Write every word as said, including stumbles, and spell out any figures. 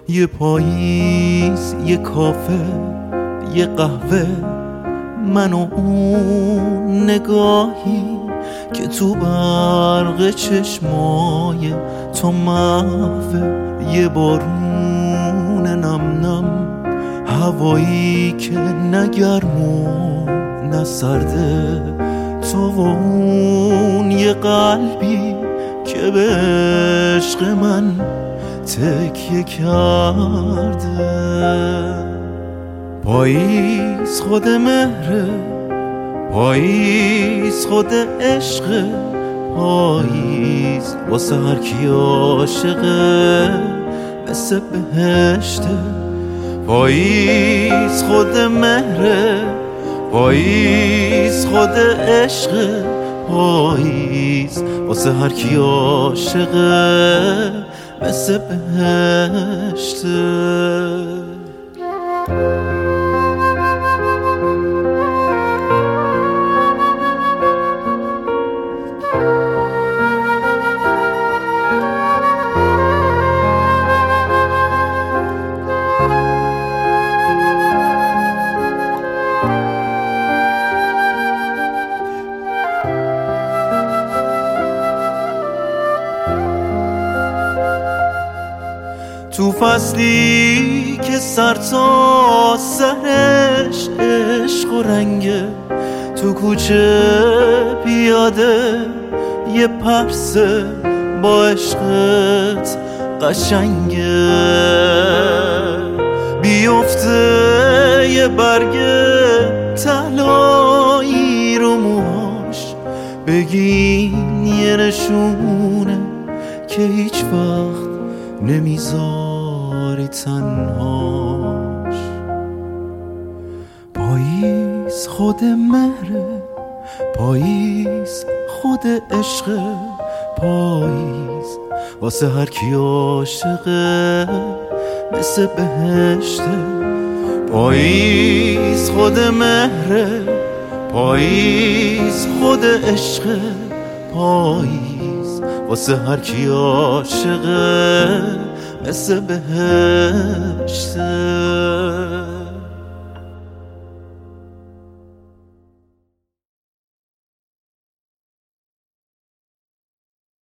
یه پاییز، یه کافه، یه قهوه، من و اون نگاهی که تو برق چشمای تو محوه، یه بارون نم نم، هوایی که نگرم و نسرده، تو و اون یه قلبی که به عشق من تکیه کرده. پاییز خود مهره، پاییز خود عشقه، پاییز واسه هر کی عاشقه مثل بهشته. پاییز خود مهره، پاییز خود عشقه، پاییز واسه هر کی عاشقه مثل بهشته. تو فصلی که سر تا سرش عشق و رنگه، تو کوچه پیاده یه پرسه با عشقت قشنگه، بیفته یه برگ طلایی رو موهاش، بگین یه نشونه که هیچ وقت نمیذاری تنهاش. پاییز خود مهره، پاییز خود عشقه، پاییز واسه هر کی عاشقه مثل بهشته. پاییز خود مهره، پاییز خود عشقه، پاییز واسه هر کی عاشقه مثل بهشته.